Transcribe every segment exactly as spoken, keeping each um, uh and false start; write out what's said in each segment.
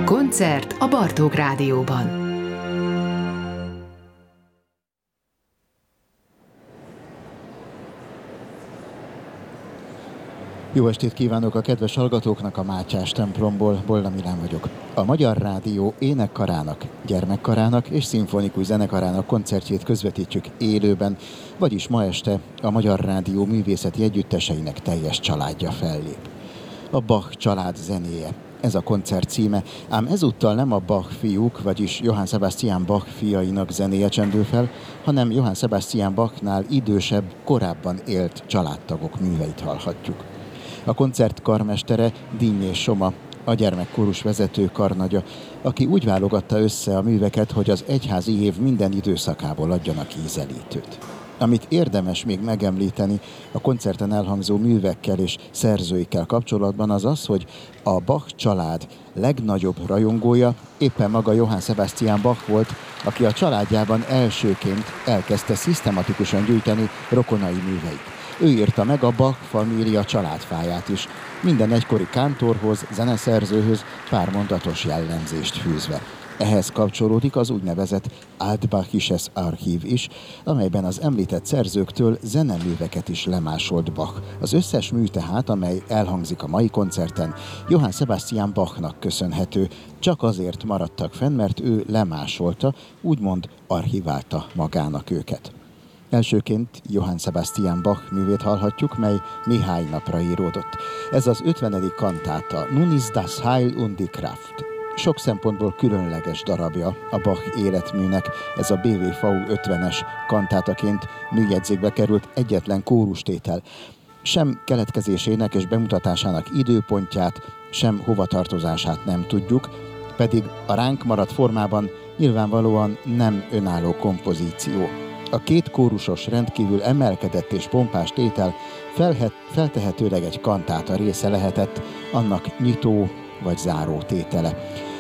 Koncert a Bartók Rádióban. Jó estét kívánok a kedves hallgatóknak a Mátyás templomból, Bolla Milán vagyok. A Magyar Rádió énekkarának, gyermekkarának és szimfonikus zenekarának koncertjét közvetítjük élőben, vagyis ma este a Magyar Rádió művészeti együtteseinek teljes családja fellép. A Bach család zenéje. Ez a koncert címe, ám ezúttal nem a Bach fiúk, vagyis Johann Sebastian Bach fiainak zenéje csendül fel, hanem Johann Sebastian Bachnál idősebb, korábban élt családtagok műveit hallhatjuk. A koncert karmestere Dinnyés Soma, a gyermekkórus vezető karnagya, aki úgy válogatta össze a műveket, hogy az egyházi év minden időszakából adjanak ízelítőt. Amit érdemes még megemlíteni a koncerten elhangzó művekkel és szerzőikkel kapcsolatban az az, hogy a Bach család legnagyobb rajongója éppen maga Johann Sebastian Bach volt, aki a családjában elsőként elkezdte szisztematikusan gyűjteni rokonai műveit. Ő írta meg a Bach família családfáját is, minden egykori kántorhoz, zeneszerzőhöz pár mondatos jellemzést fűzve. Ehhez kapcsolódik az úgynevezett Altbachisches Archív is, amelyben az említett szerzőktől zeneműveket is lemásolt Bach. Az összes mű tehát, amely elhangzik a mai koncerten, Johann Sebastian Bachnak köszönhető, csak azért maradtak fenn, mert ő lemásolta, úgymond archiválta magának őket. Elsőként Johann Sebastian Bach művét hallhatjuk, mely néhány napra íródott. Ez az ötvenedik kantáta, Nun ist das Heil und die Kraft. Sok szempontból különleges darabja a Bach életműnek, ez a bé vé vé u ötvenes kantátaként műjegyzékbe került egyetlen kórustétel. Sem keletkezésének és bemutatásának időpontját, sem hovatartozását nem tudjuk, pedig a ránk maradt formában nyilvánvalóan nem önálló kompozíció. A két kórusos, rendkívül emelkedett és pompás tétel felhet, feltehetőleg egy kantáta része lehetett, annak nyitó vagy záró tétele.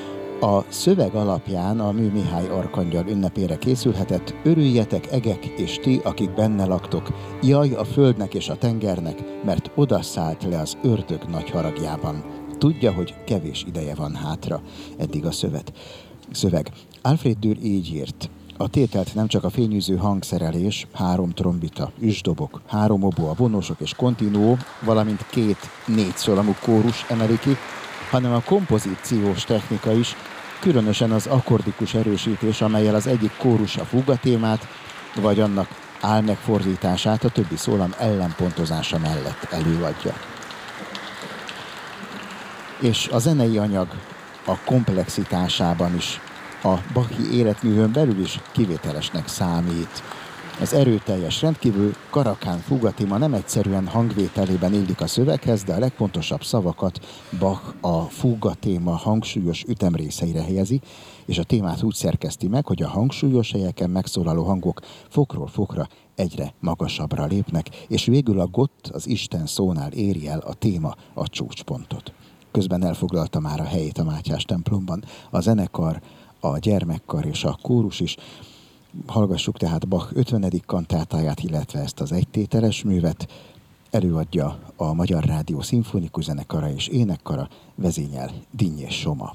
A szöveg alapján a mű Mihály arkangyal ünnepére készülhetett: örüljetek egek és ti, akik benne laktok, jaj a földnek és a tengernek, mert oda szállt le az ördög nagy haragjában. Tudja, hogy kevés ideje van hátra. Eddig a szövet. Szöveg. Alfred Dürr így írt: a tételt nem csak a fényűző hangszerelés, három trombita, üsdobok, három obó, a vonosok és kontinuó, valamint két négyszólamú kórus emeli ki, hanem a kompozíciós technika is, különösen az akkordikus erősítés, amellyel az egyik kórus a fugatémát, vagy annak álmegfordítását a többi szólam ellenpontozása mellett előadja. És a zenei anyag a komplexitásában is a bachi életművön belül is kivételesnek számít. Az erőteljes, rendkívül karakán fugatéma nem egyszerűen hangvételében illik a szöveghez, de a legfontosabb szavakat Bach a fugatéma hangsúlyos ütemrészeire helyezi, és a témát úgy szerkeszti meg, hogy a hangsúlyos helyeken megszólaló hangok fokról fokra egyre magasabbra lépnek, és végül a gott, az Isten szónál éri el a téma a csúcspontot. Közben elfoglalta már a helyét a Mátyás templomban a zenekar, a gyermekkar és a kórus is. Hallgassuk tehát Bach ötvenedik kantátáját, illetve ezt az egytételes művet. Előadja a Magyar Rádió szimfonikus zenekara és énekkara, vezényel Dinnyés Soma.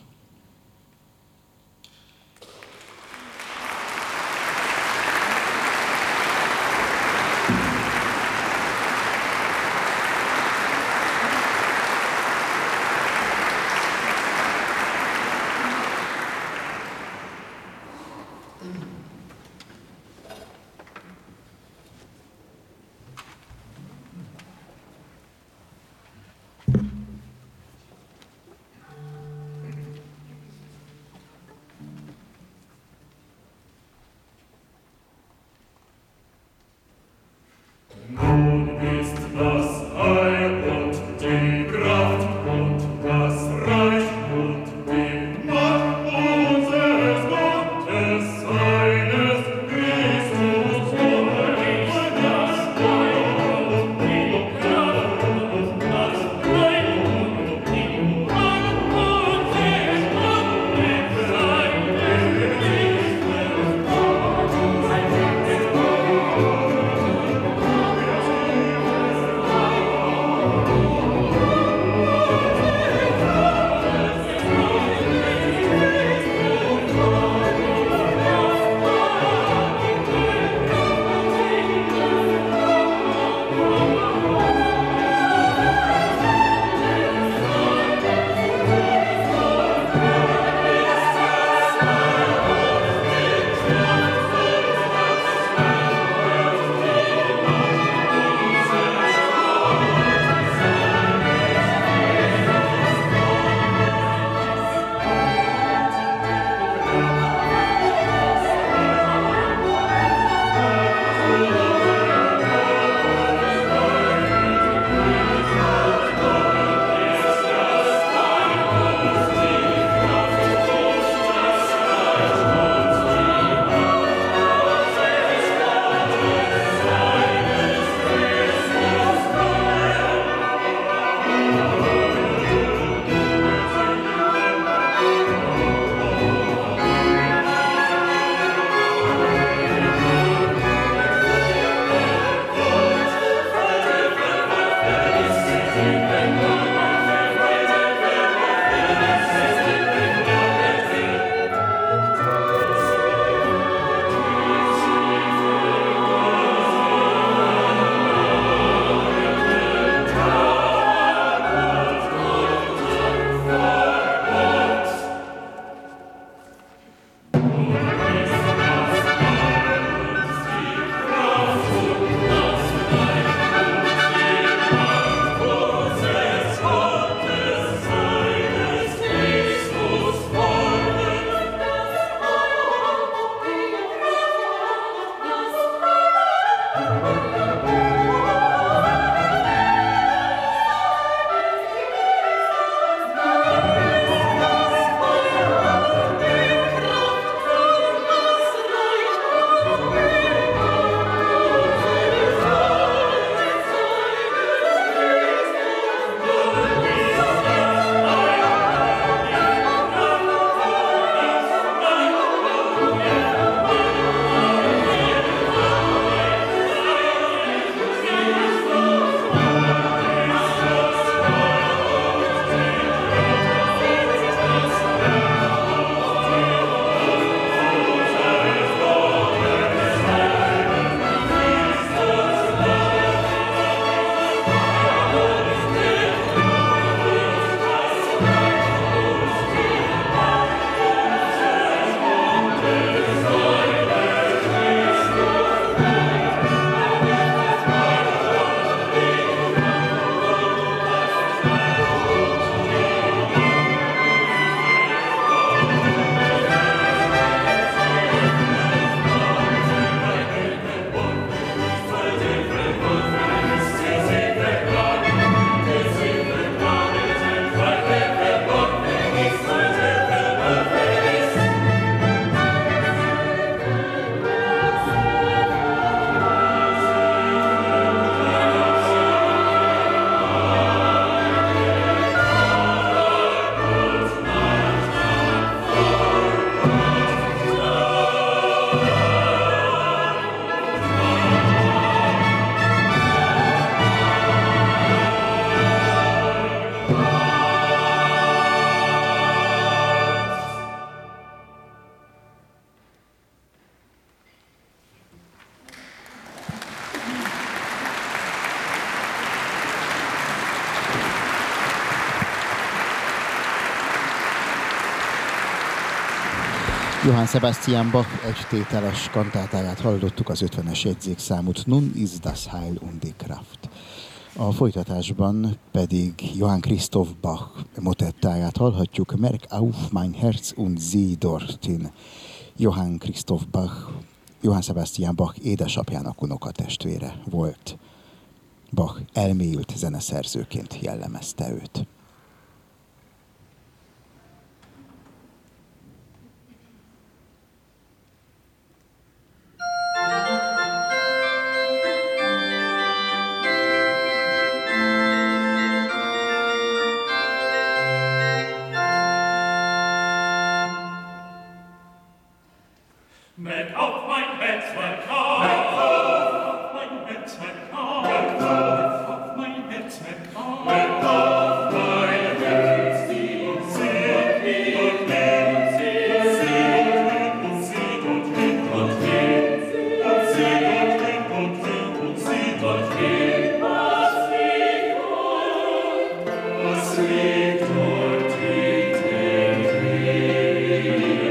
Johann Sebastian Bach egytételes kantátáját hallottuk, az ötvenes jegyzékszámút Nun ist das Heil und die Kraft. A folytatásban pedig Johann Christoph Bach motettáját hallhatjuk, Merk auf mein Herz und sieh dorthin. Johann Christoph Bach, Johann Sebastian Bach édesapjának unokatestvére volt. Bach elmélyült zeneszerzőként jellemezte őt. Merk auf mein Herz, mein Kraft, merk auf mein Herz, mein Kraft, merk auf mein Herz, mein Kraft, merk auf mein Herz, die singt und lebt, singt und singt und lebt und lebt, und singt und lebt und lebt und singt und lebt, was liegt dort, was liegt dort in dem Leben.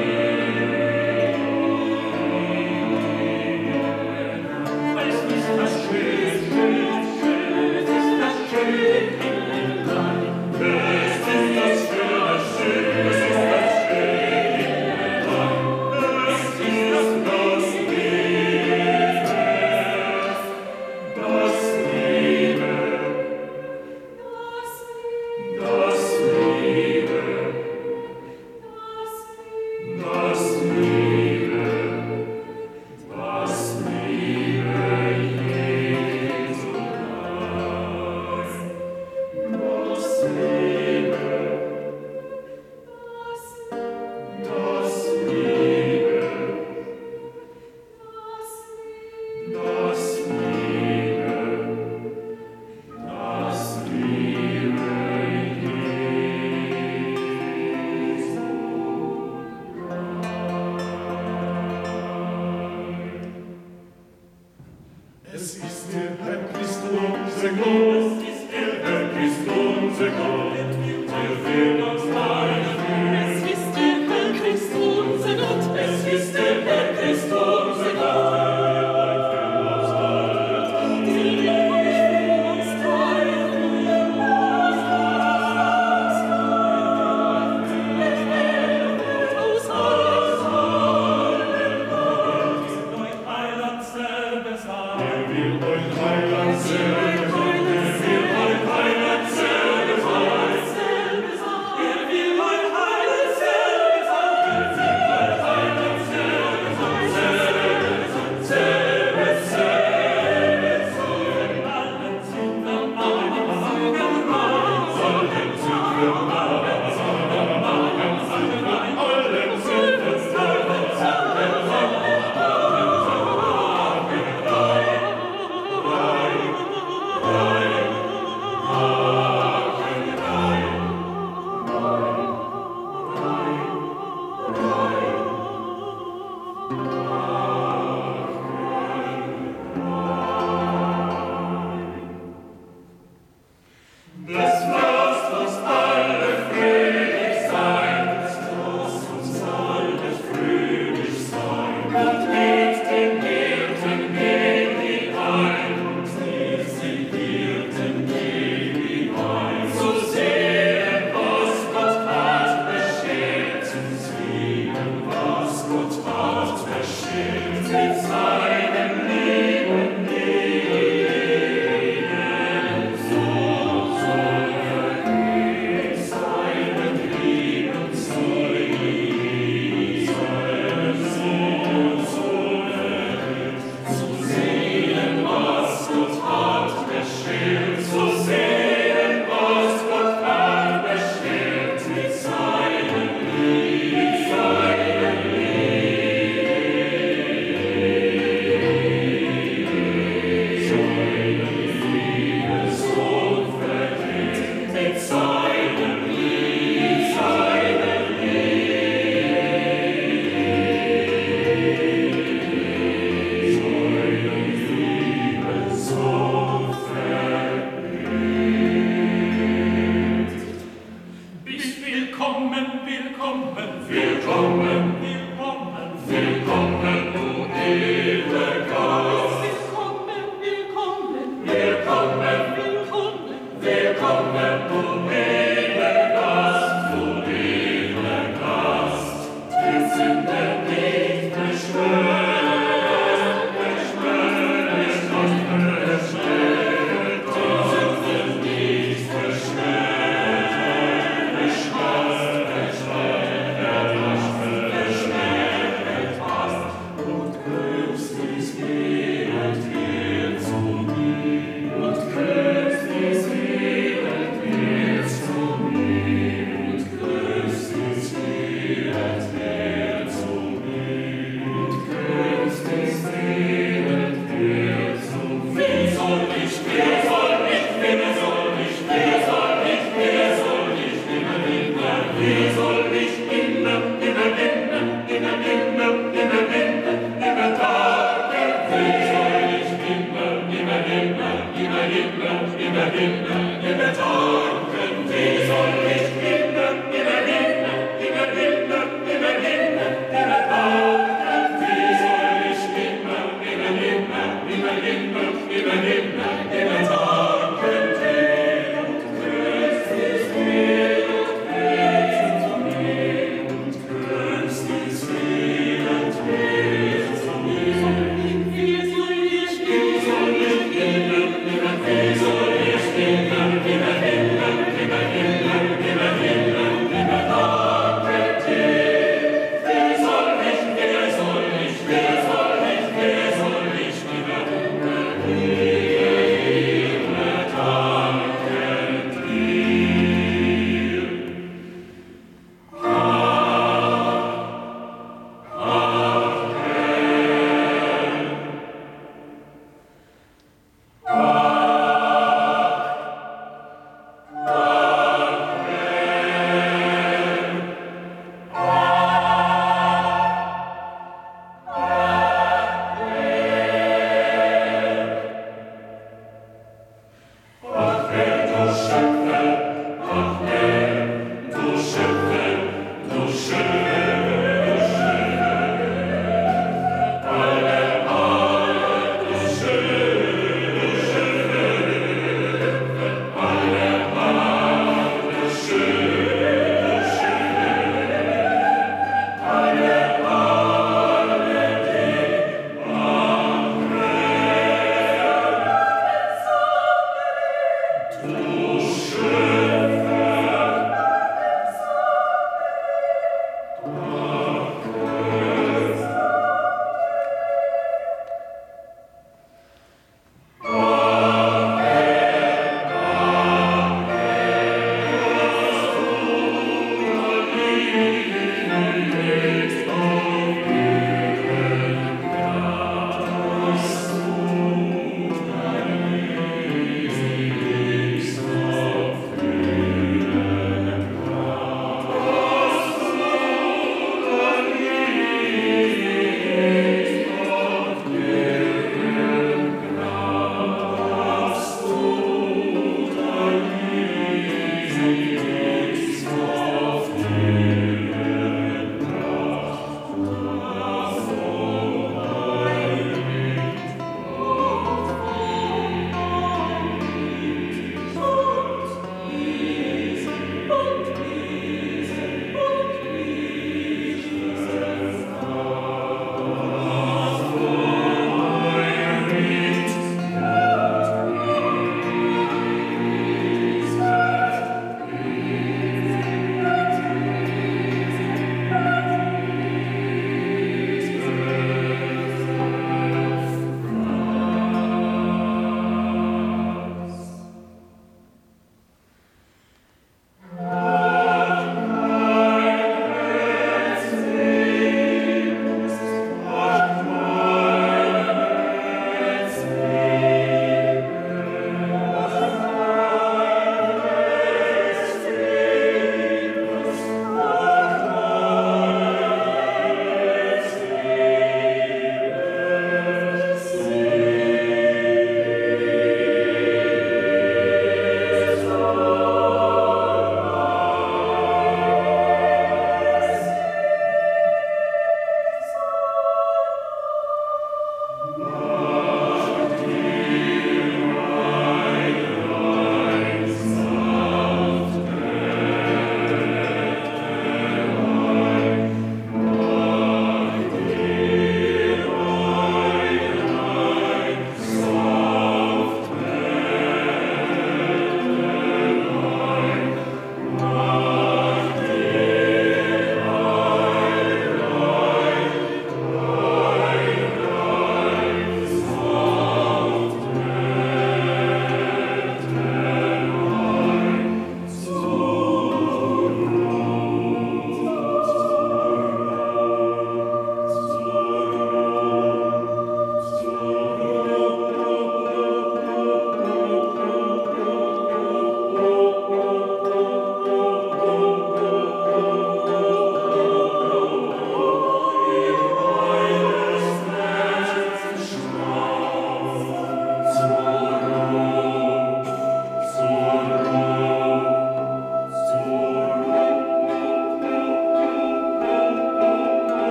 Willkommen, willkommen, willkommen, willkommen.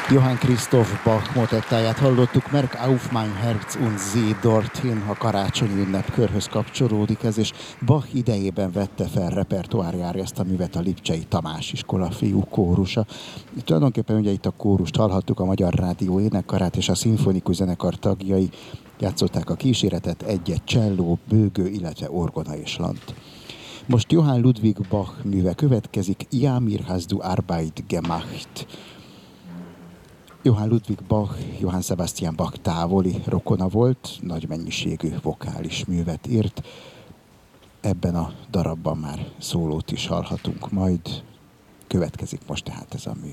Johann Christoph Bach motettáját hallottuk, Merk auf mein Herz und sieh dorthin, a karácsonyi ünnepkörhöz kapcsolódik ez, és Bach idejében vette fel repertoárjára ezt a művet a Lipcsei Tamás iskola fiú kórusa. Tulajdonképpen ugye itt a kórust hallhattuk, a Magyar Rádió énekkarát és a szimfonikus zenekar tagjai játszották a kíséretet, egy-egy cselló, bőgő, illetve orgona és lant. Most Johann Ludwig Bach műve következik, Ja, mir hast du Arbeit gemacht. Johann Ludwig Bach, Johann Sebastian Bach távoli rokona volt, nagy mennyiségű vokális művet írt. Ebben a darabban már szólót is hallhatunk majd. Következik most tehát ez a mű.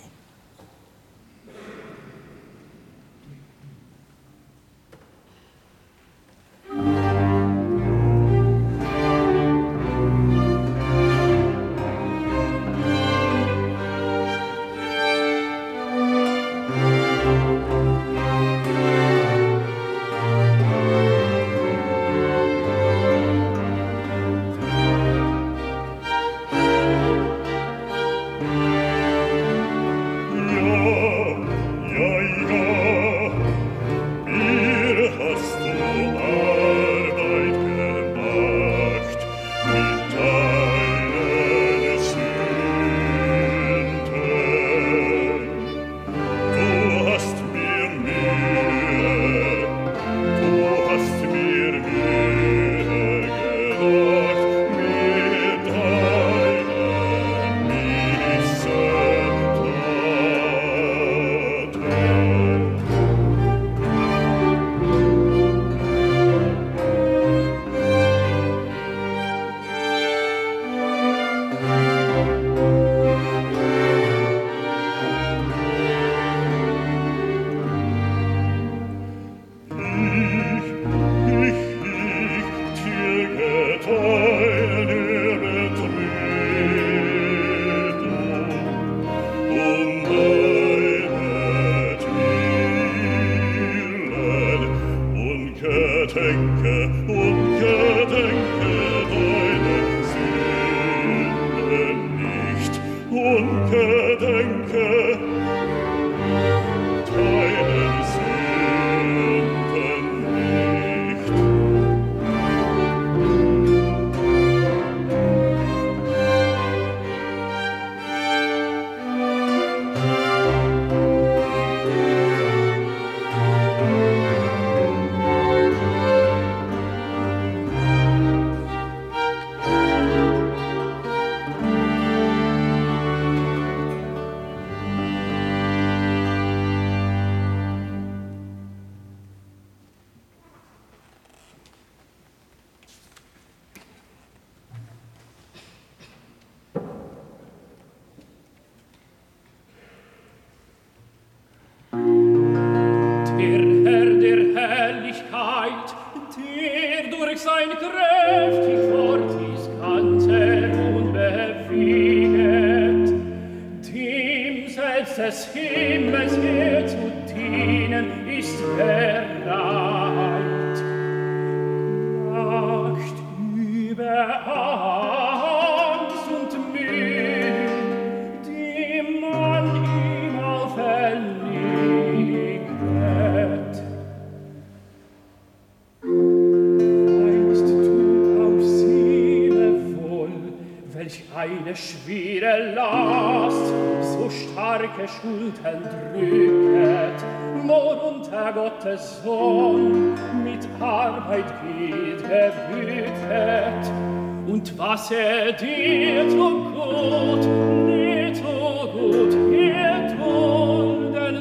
Was er dir tut gut, dir tut gut, dir tut den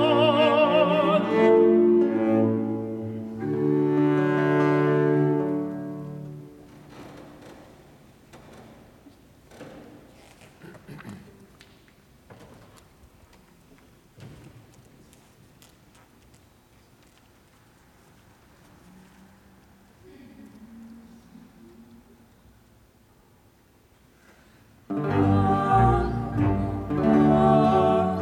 Sohn. Ah, ah.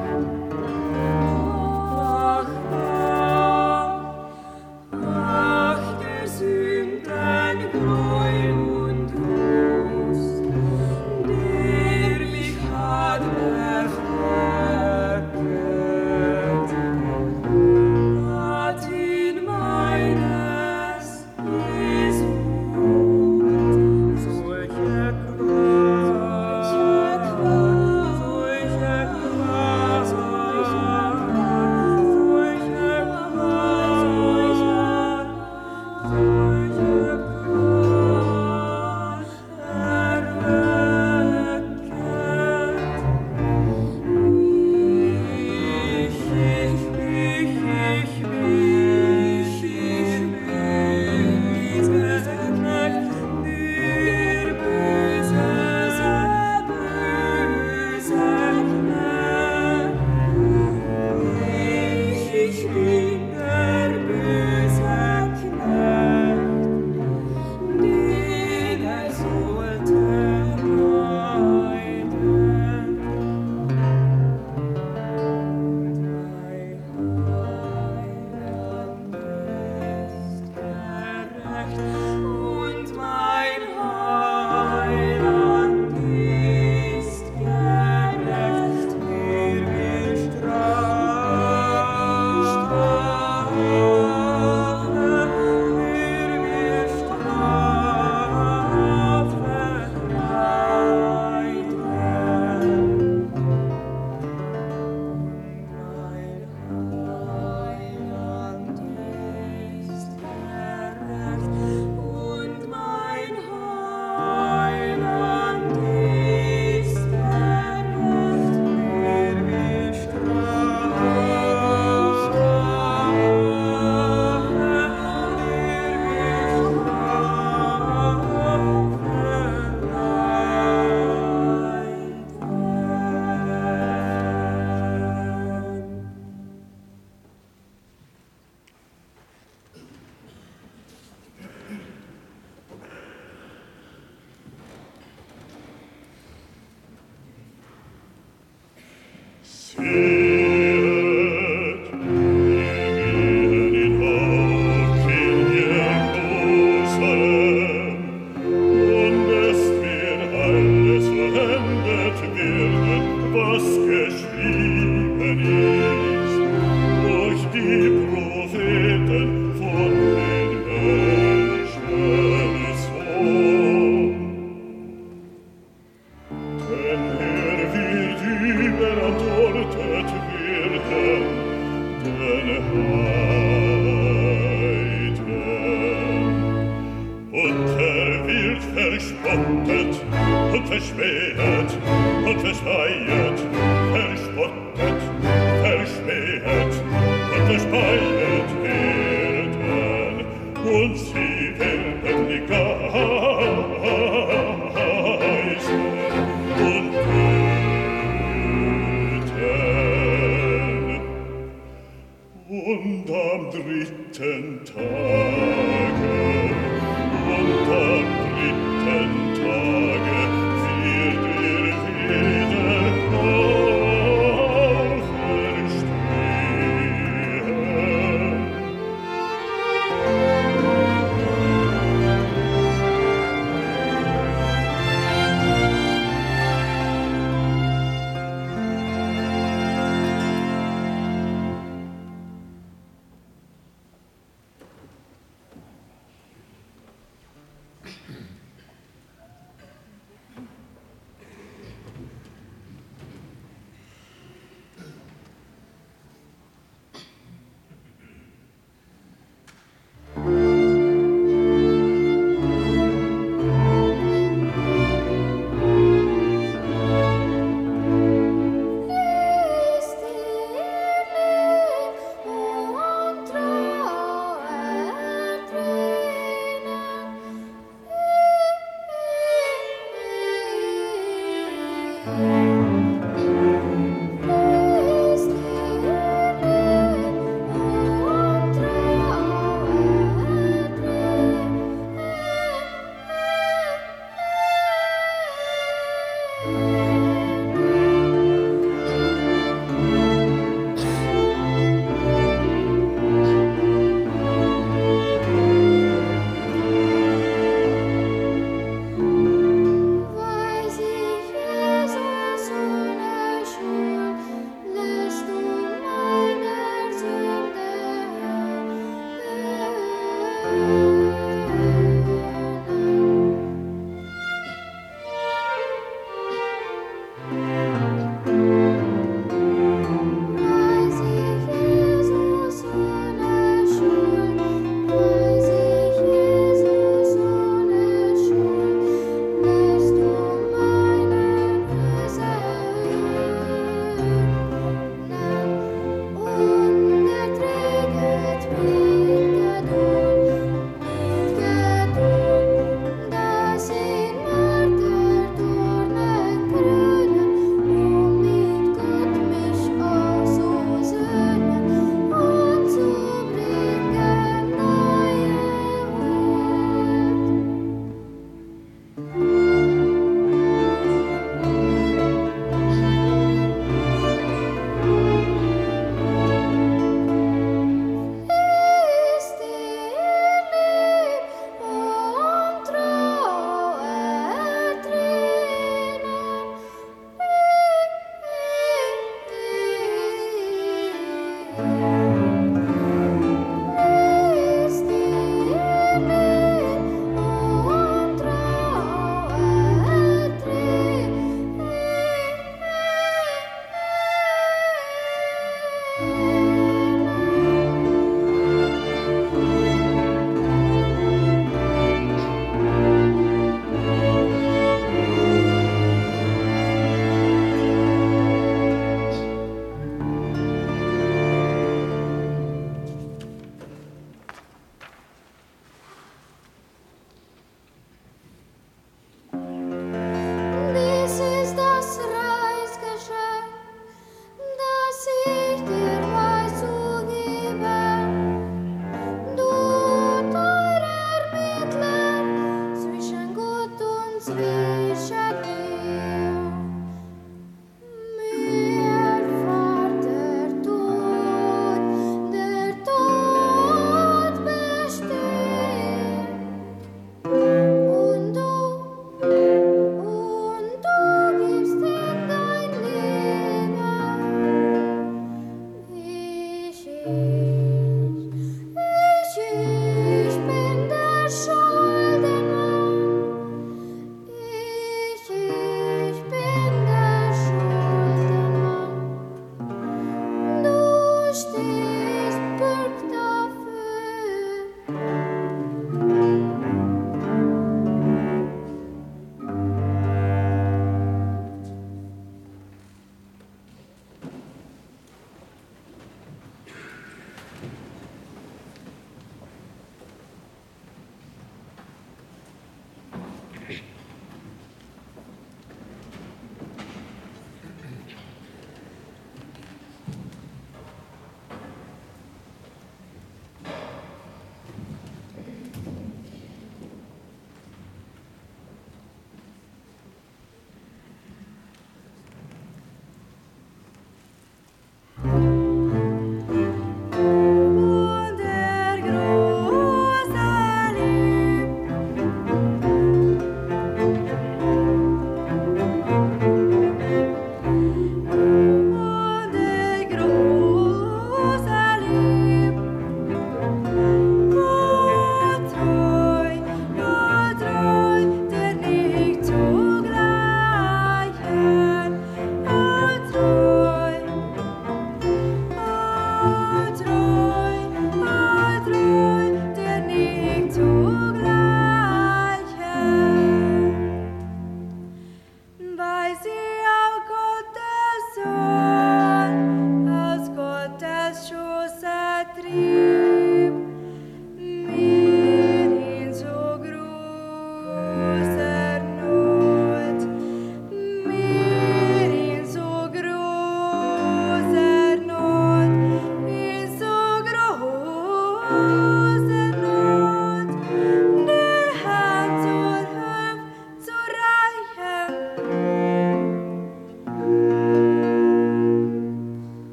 Auferstehen.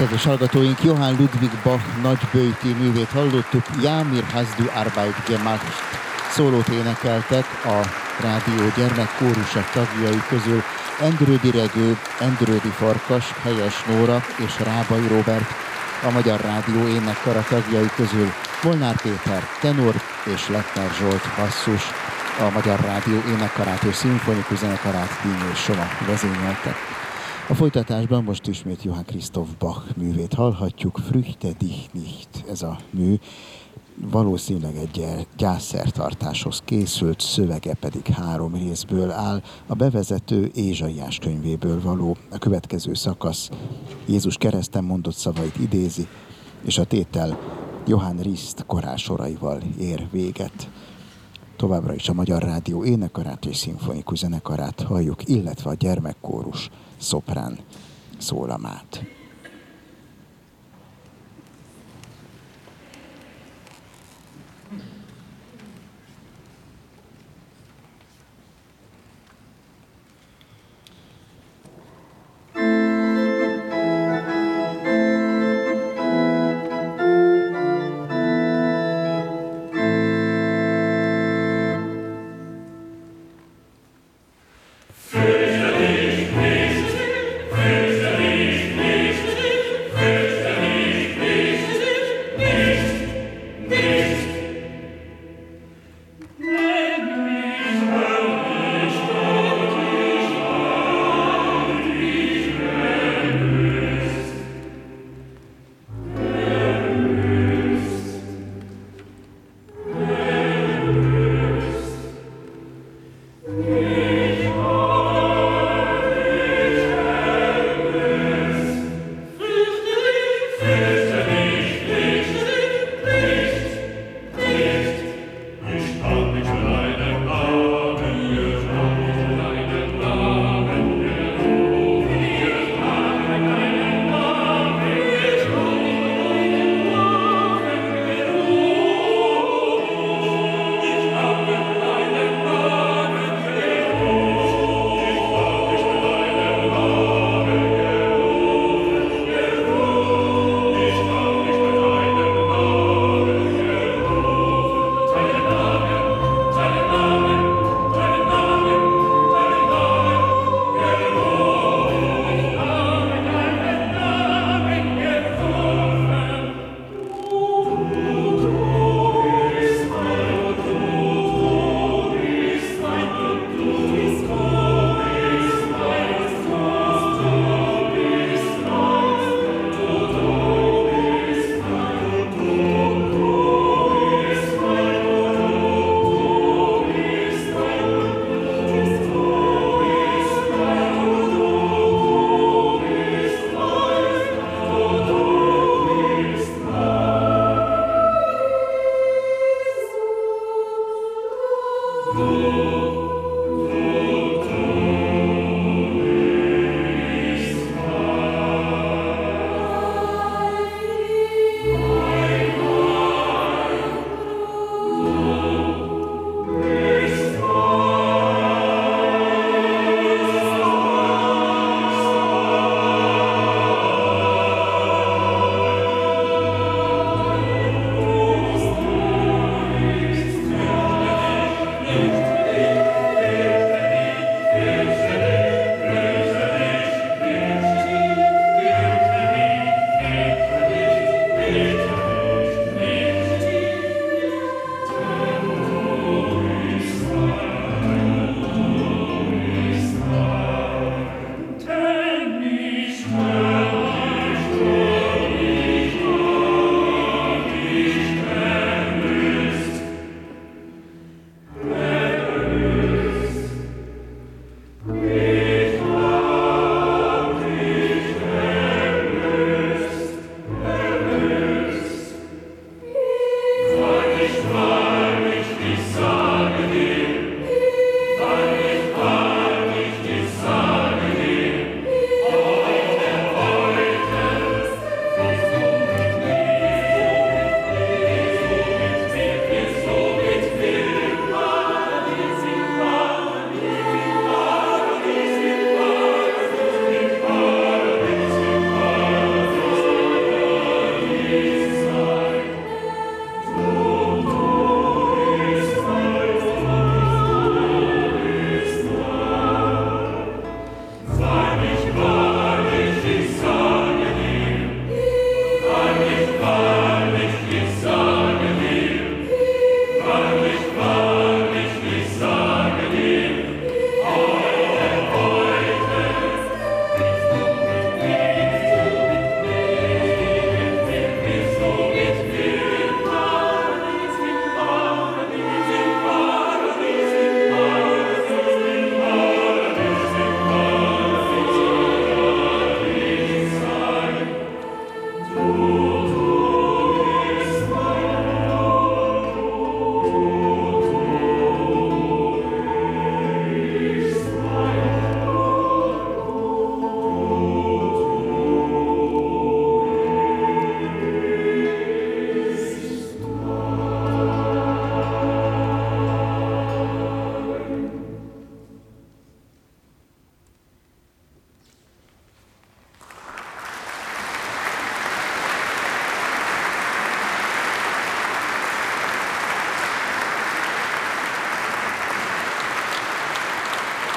Kedves hallgatóink, Johann Ludwig Bach nagyböjti művét hallottuk, Ja, mir hast du Arbeit gemacht. Szólót énekeltek a rádió gyermekkórusa tagjai közül Endrődi Regő, Endrődi Farkas, Helyes Nóra és Rábai Róbert. A Magyar Rádió énekkara tagjai közül Molnár Péter, tenor és Lettner Zsolt, basszus. A Magyar Rádió énekkarát és szimfonikus zenekarát Díny és Soma vezényeltek. A folytatásban most ismét Johann Christoph Bach művét hallhatjuk, Früchte dich nicht. Ez a mű valószínűleg egy gyászszertartáshoz készült, szövege pedig három részből áll. A bevezető Ézsaiás könyvéből való, a következő szakasz Jézus kereszten mondott szavait idézi, és a tétel Johann Riszt korálsoraival ér véget. Továbbra is a Magyar Rádió énekkarát és szimfonikus zenekarát halljuk, illetve a gyermekkórus szoprán szólamát. Thank you.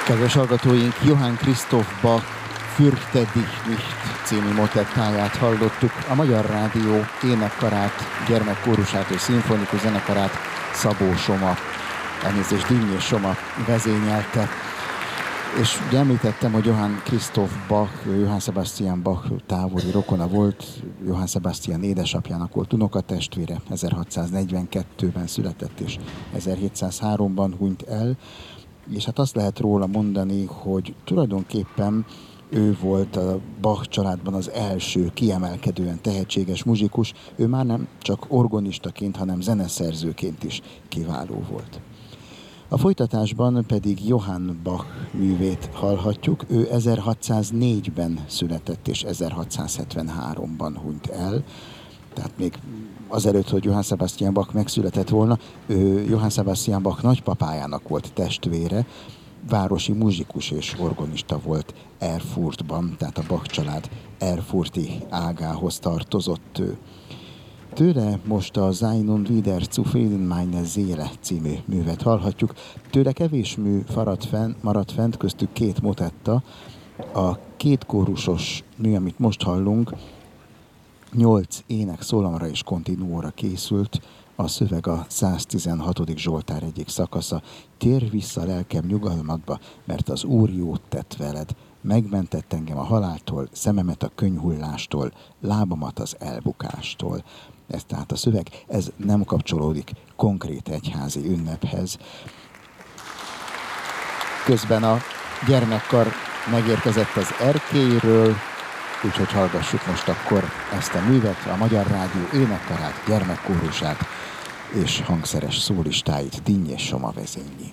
Kedves hallgatóink, Johann Christoph Bach Fürchte dich nicht című motettáját hallottuk. A Magyar Rádió énekkarát, gyermekkórusát és szimfonikus zenekarát Szabó Soma, elnézést Dinnyés Soma vezényelte. És ugye említettem, hogy Johann Christoph Bach, Johann Sebastian Bach távoli rokona volt, Johann Sebastian édesapjának volt unokatestvére, ezerhatszáznegyvenkettőben született és ezerhétszázháromban hunyt el. És hát azt lehet róla mondani, hogy tulajdonképpen ő volt a Bach családban az első kiemelkedően tehetséges muzsikus. Ő már nem csak organistaként, hanem zeneszerzőként is kiváló volt. A folytatásban pedig Johann Bach művét hallhatjuk. Ő ezerhatszáznégyben született és ezerhatszázhetvenháromban hunyt el. Tehát még azelőtt, hogy Johann Sebastian Bach megszületett volna, ő Johann Sebastian Bach nagypapájának volt testvére, városi muzsikus és organista volt Erfurtban, tehát a Bach család erfurti ágához tartozott ő. Tőle most a Sein und wieder zufrieden meine Seele című művet hallhatjuk. Tőle kevés mű maradt fent, maradt fent, köztük két motetta. A kétkórusos mű, amit most hallunk, nyolc ének szólamra és kontinuóra készült, a szöveg a száztizenhatodik Zsoltár egyik szakasza. Térj vissza lelkem nyugalmadba, mert az Úr jót tett veled. Megmentett engem a haláltól, szememet a könnyhullástól, lábamat az elbukástól. Ez tehát a szöveg, ez nem kapcsolódik konkrét egyházi ünnephez. Közben a gyermekkar megérkezett az erkélyről, úgyhogy hallgassuk most akkor ezt a művet, a Magyar Rádió énekkarát, gyermekkórusát és hangszeres szólistáit Dinnyés Soma vezényli.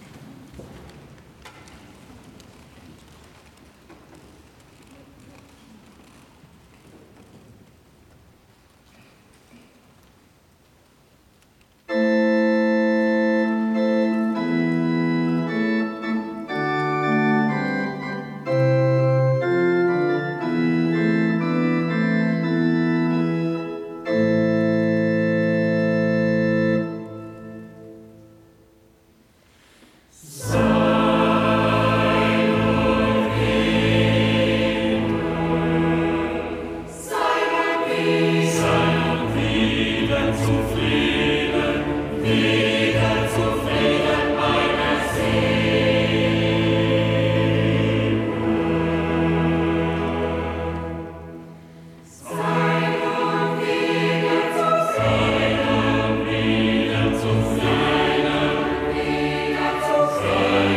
Zufrieden, wieder zufrieden,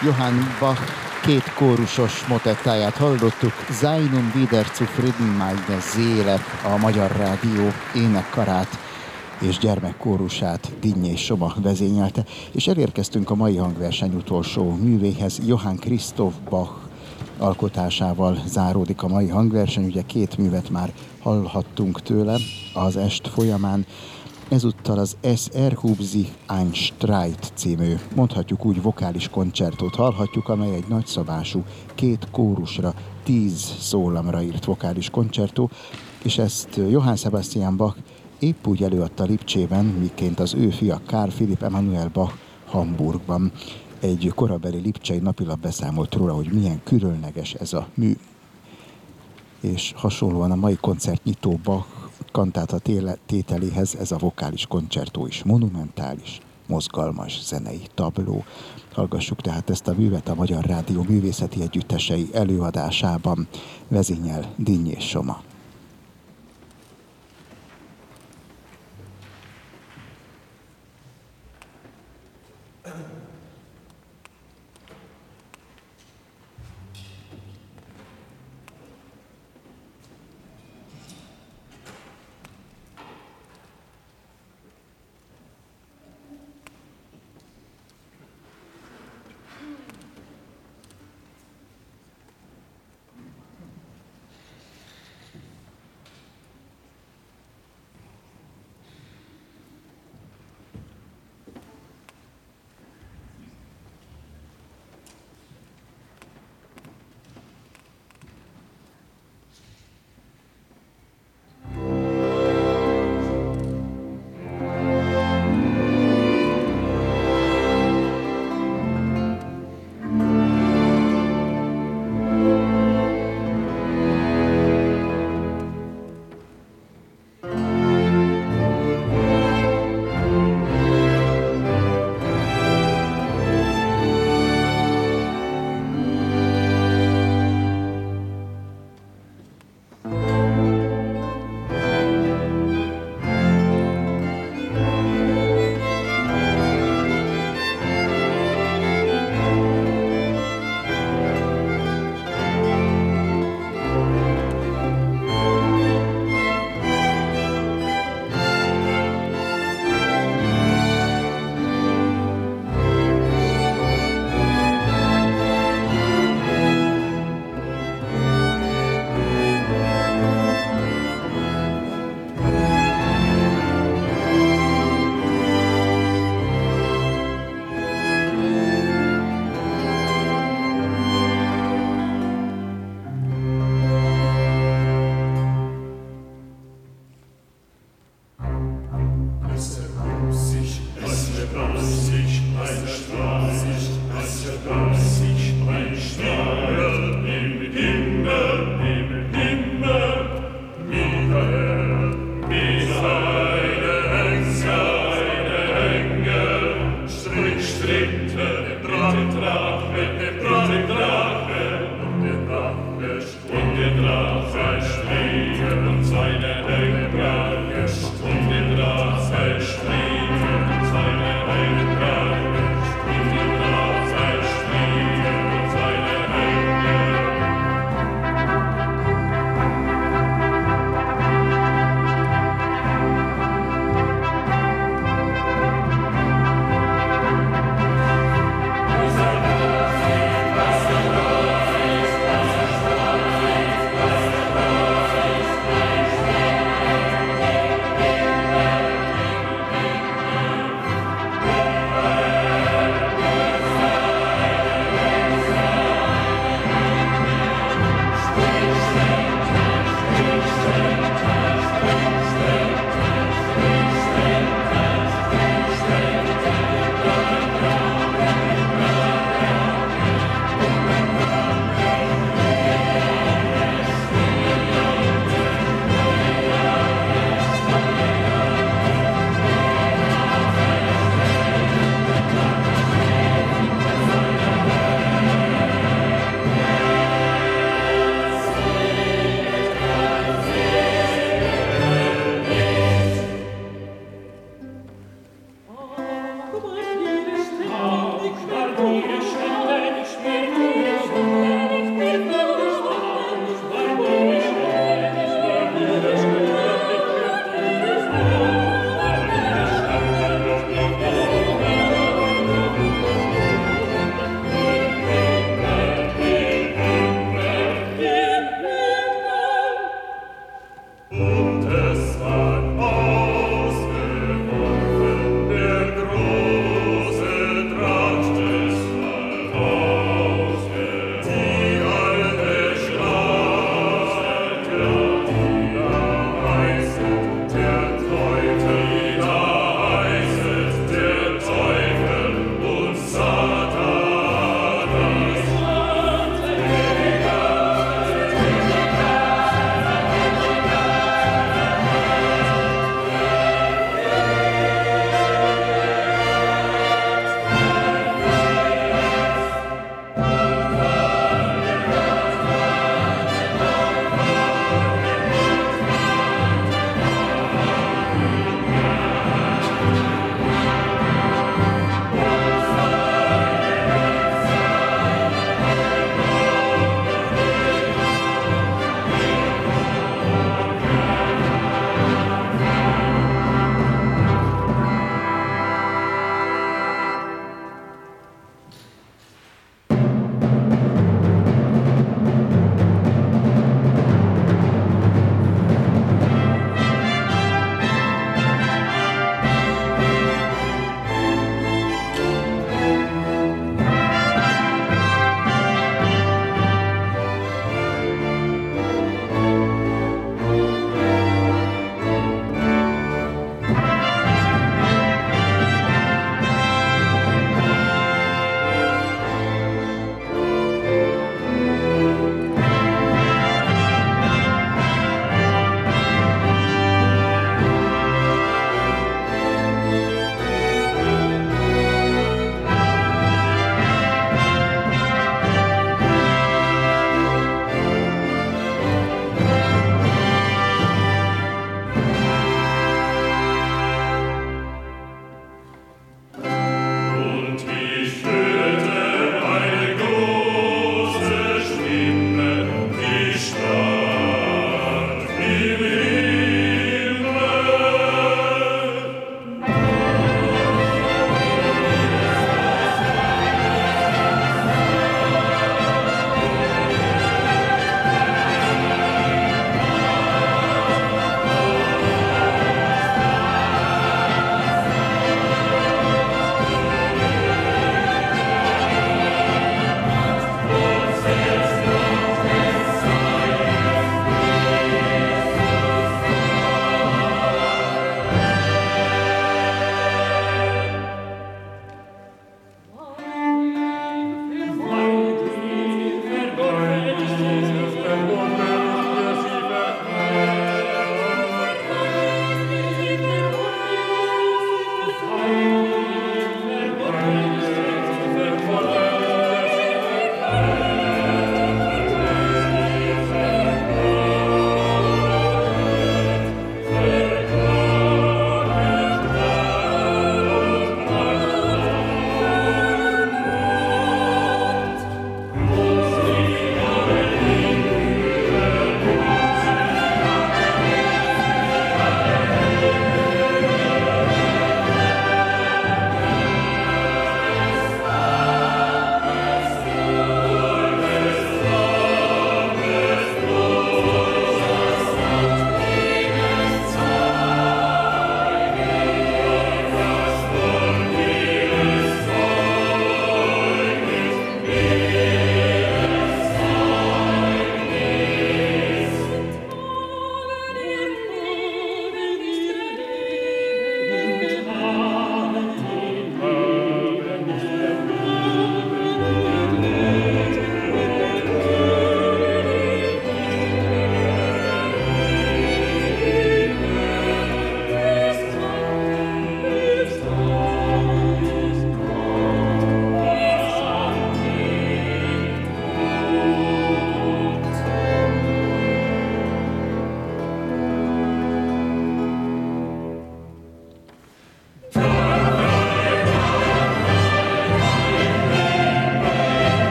Johann Bach két kórusos motettáját hallottuk, Seinem wieder zufrieden meine Seele, a Magyar Rádió énekkarát és gyermekkórusát Dinnyés Soma vezényelte, és elérkeztünk a mai hangverseny utolsó művéhez. Johann Christoph Bach alkotásával záródik a mai hangverseny, ugye két művet már hallhattunk tőle az est folyamán. Ezúttal az Es erhub sich ein Streit című, mondhatjuk úgy vokális koncertót hallhatjuk, amely egy nagyszabású, két kórusra, tíz szólamra írt vokális koncertó, és ezt Johann Sebastian Bach épp úgy előadta Lipcsében, miként az ő fia Karl Philipp Emanuel Bach Hamburgban. Egy korabeli lipcsei napilap beszámolt róla, hogy milyen különleges ez a mű. És hasonlóan a mai koncertnyitó Bach kantáta tételéhez ez a vokális koncertó is monumentális, mozgalmas zenei tabló. Hallgassuk tehát ezt a művet a Magyar Rádió művészeti együttesei előadásában. Vezényel Dinnyés Soma.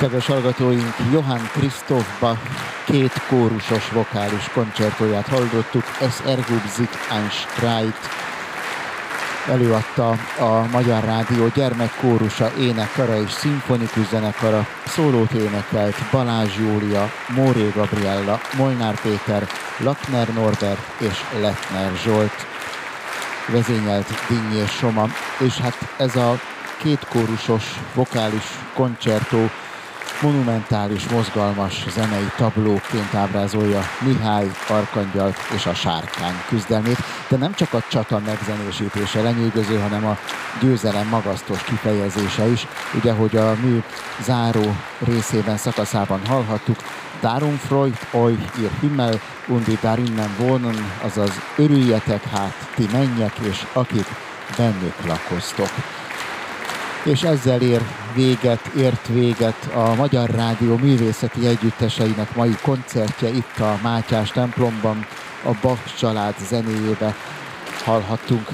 Kedves hallgatóink, Johann Christoph Bach két kórusos vokális koncertóját hallottuk, Es erhub sich ein Streit. Előadta a Magyar Rádió gyermekkórusa, énekkara és szimfonikus zenekara, szólót énekelt Balázs Júlia, Móré Gabriella, Molnár Péter, Lakner Norbert és Lettner Zsolt. Vezényelt Dinnyés Soma, és hát ez a kétkórusos vokális koncertó monumentális, mozgalmas zenei tablóként ábrázolja Mihály, Arkangyal és a Sárkány küzdelmét, de nem csak a csata megzenésítése lenyűgöző, hanem a győzelem magasztos kifejezése is. Ugye, hogy a mű záró részében, szakaszában hallhattuk, Darum freut euch ihr Himmel und die darinnen wohnen, azaz örüljetek hát, ti mennyek, és akik bennük lakoztok. És ezzel ér véget, ért véget a Magyar Rádió művészeti együtteseinek mai koncertje itt a Mátyás templomban. A Bach család zenéjébe hallhattunk,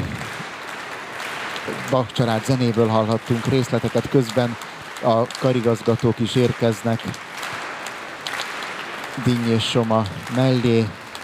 Bach család zenéből hallhattunk részleteket, közben a karigazgatók is érkeznek Dinnyés Soma mellé.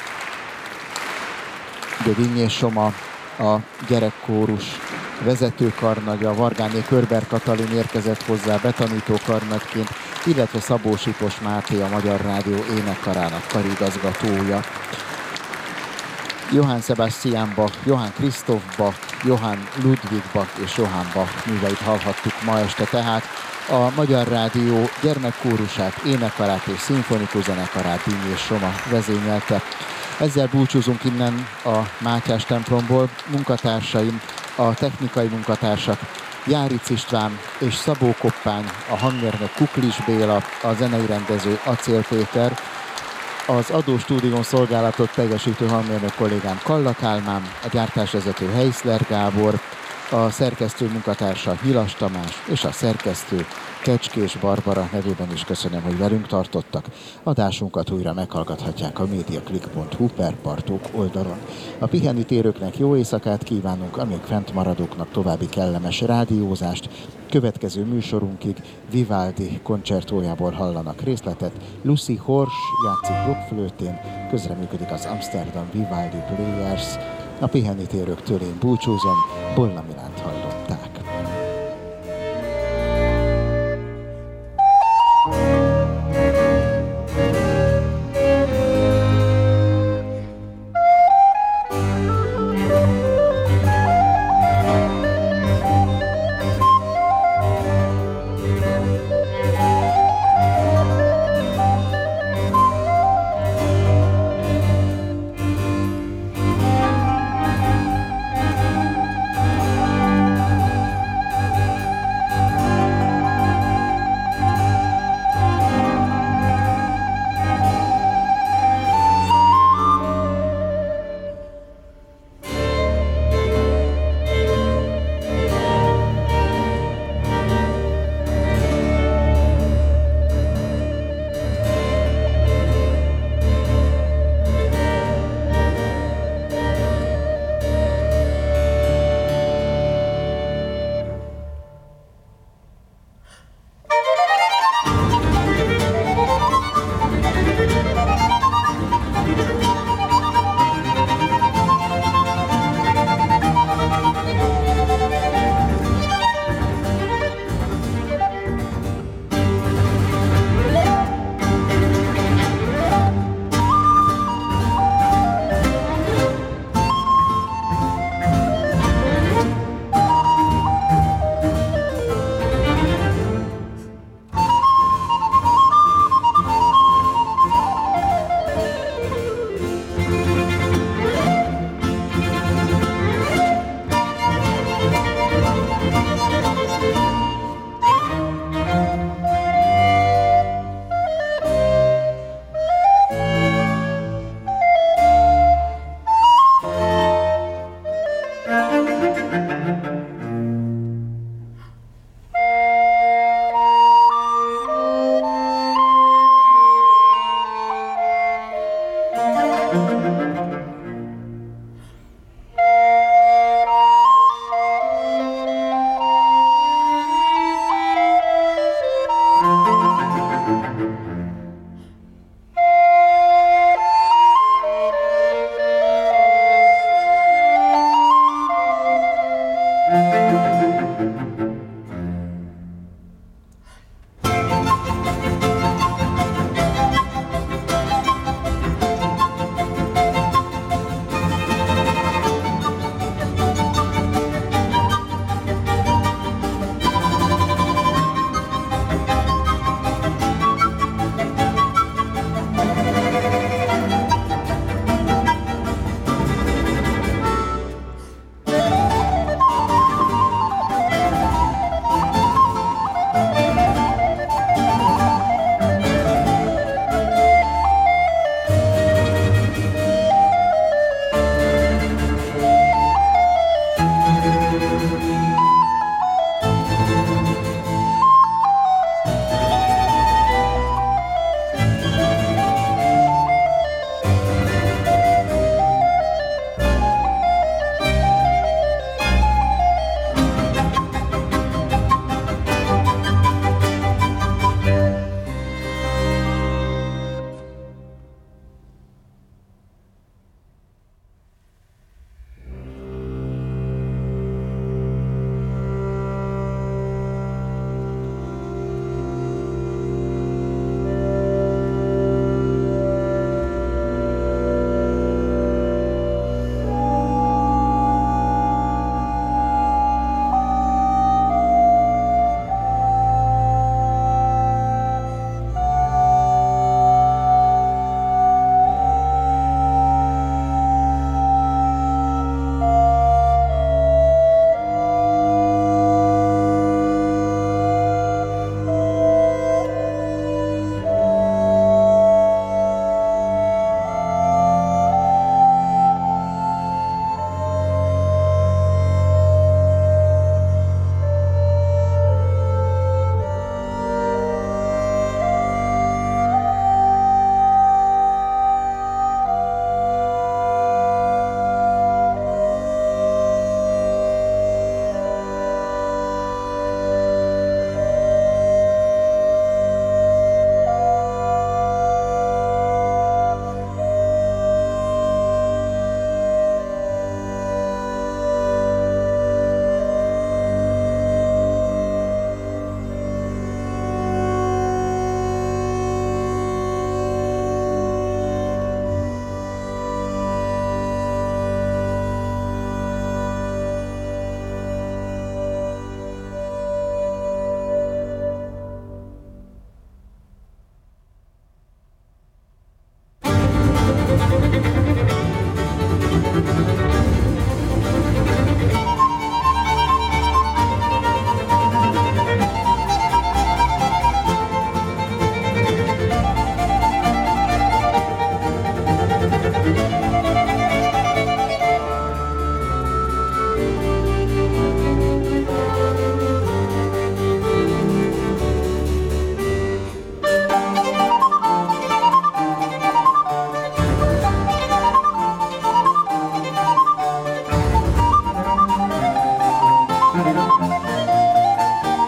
De Dinnyés Soma a gyerekkórus vezetőkarnagya, Vargáné Körber Katalin érkezett hozzá betanító karnagyként, illetve Szabó Sipos Máté, a Magyar Rádió énekkarának karigazgatója. Johann Sebastian Bach, Johann Christoph Bach, Johann Ludwig Bach és Johann Bach műveit hallhattuk ma este tehát. A Magyar Rádió gyermekkórusát, énekkarát és szimfonikus zenekarát Dinnyés Soma vezényelte. Ezzel búcsúzunk innen a Mátyás templomból. Munkatársaim, a technikai munkatársak Járic István és Szabó Koppány, a hangmérnök Kuklis Béla, a zenei rendező Acél Péter, az adóstúdión szolgálatot teljesítő hangmérnök kollégám Kalla Kálmán, a gyártásvezető Heiszler Gábor, a szerkesztő munkatársa Hilas Tamás és a szerkesztő Kecskés Barbara nevében is köszönöm, hogy velünk tartottak. Adásunkat újra meghallgathatják a mediaclick pont hu per Bartók oldalon. A pihenni térőknek jó éjszakát kívánunk, amíg fent maradóknak további kellemes rádiózást. Következő műsorunkig Vivaldi koncertójából hallanak részletet. Lucy Horsch játszik blokkflötén, közreműködik az Amsterdam Vivaldi Players. A pihenni térőktől én búcsúzom, Bolla Milánt hallották.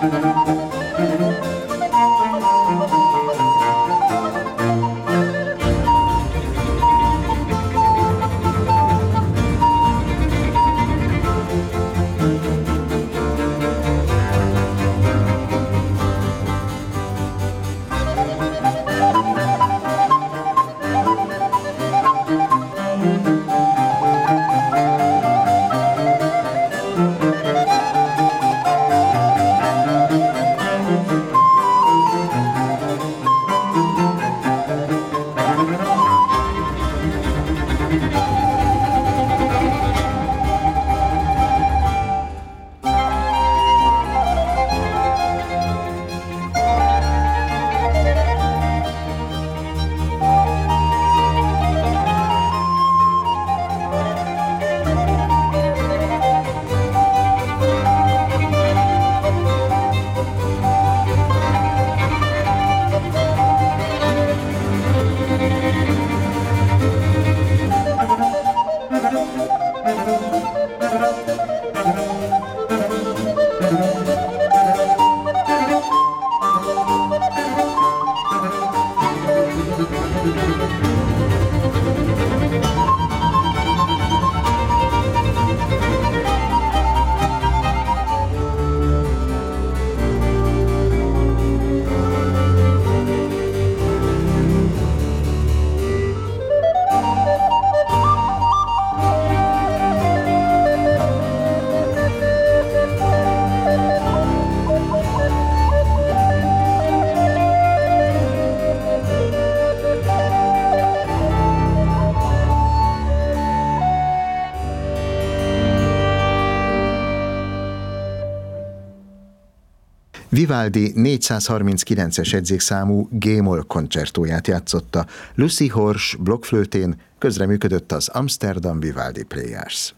Vivaldi négyszázharminckilences jegyzékszámú G-moll koncertóját játszotta. Lucy Horsch blokkflötén, közreműködött az Amsterdam Vivaldi Players.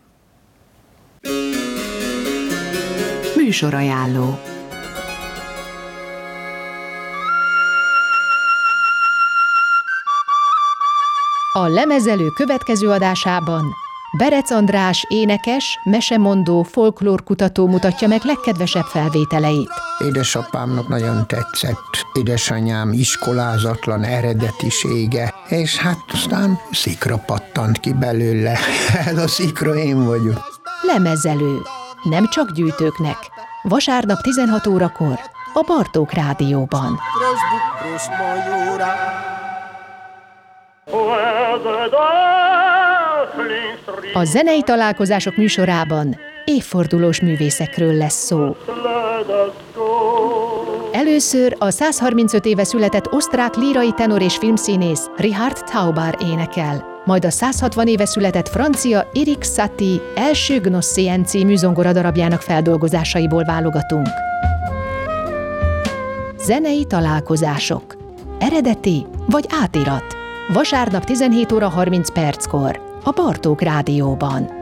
Műsorajánló. A Lemezelő következő adásában Berec András énekes, mesemondó, folklórkutató mutatja meg legkedvesebb felvételeit. Édesapámnak nagyon tetszett édesanyám iskolázatlan eredetisége, és hát aztán szikra pattant ki belőle. Ez a szikra én vagyok. Lemezelő. Nem csak gyűjtőknek. Vasárnap tizenhat órakor a Bartók Rádióban. A zenei találkozások műsorában évfordulós művészekről lesz szó. Először a százharmincöt éve született osztrák lírai tenor és filmszínész Richard Tauber énekel, majd a százhatvan éve született francia Erik Satie első Gnossienne című zongoradarabjának feldolgozásaiból válogatunk. Zenei találkozások. Eredeti vagy átirat. Vasárnap tizenhét óra harminc perckor a Bartók Rádióban.